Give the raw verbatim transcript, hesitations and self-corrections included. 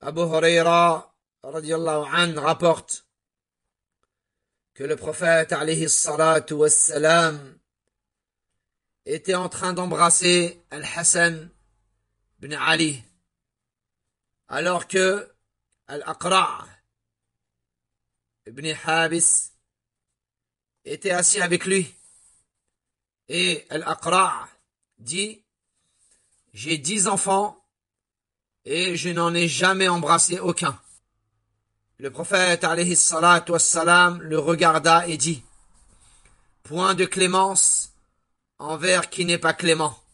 Abu Huraira radiyallahu an rapporte que le prophète alayhi salatu wassalam était en train d'embrasser Al-Hassan ibn Ali alors que Al-Aqra' ibn Habis était assis avec lui. Et Al-Aqra' dit: j'ai dix enfants et je n'en ai jamais embrassé aucun. Le prophète alayhi salatu wassalam le regarda et dit: point de clémence envers qui n'est pas clément.